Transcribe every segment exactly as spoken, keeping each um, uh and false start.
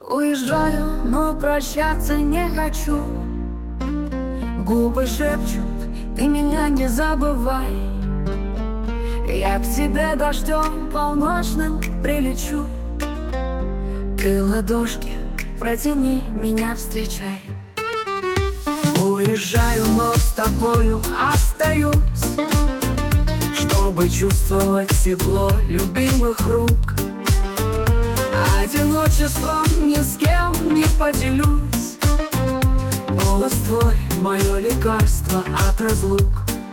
Уезжаю, но прощаться не хочу. Губы шепчут, ты меня не забывай. Я к тебе дождем полночным прилечу. Ты ладошки протяни, меня встречай. Уезжаю, но с тобою остаюсь, чтобы чувствовать тепло любимых рук. Одиночеством ни с кем не поделюсь. Голос твой — мое лекарство от разлук.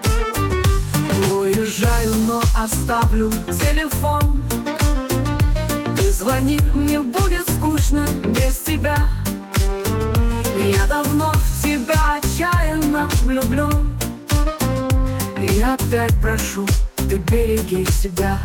Уезжаю, но оставлю телефон. Ты звони, мне будет скучно без тебя. Я давно в тебя отчаянно влюблен. И опять прошу, ты береги себя.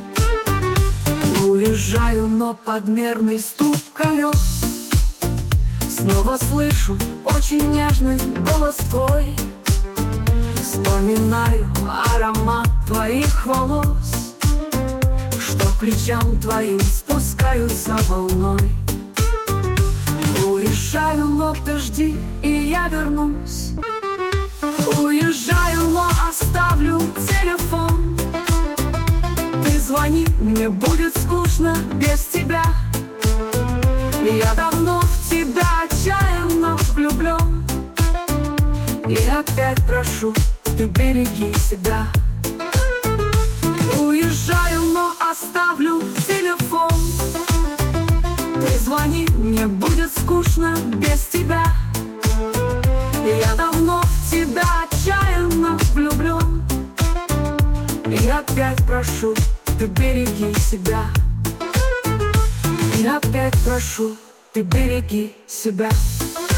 Уезжаю, но под мерный стук колес снова слышу очень нежный голос твой. Вспоминаю аромат твоих волос, что к плечам твоим спускаются волной. Уезжаю, но ты жди, и я вернусь. Уезжаю, но оставлю телефон. Ты звони, мне будет скучно без тебя. Я давно в тебя отчаянно влюблен. И опять прошу, ты береги себя. Уезжаю, но оставлю телефон. Ты звони, мне будет скучно без тебя. Я давно в тебя отчаянно влюблен. И опять прошу, ты береги себя. И опять прошу, ты береги себя.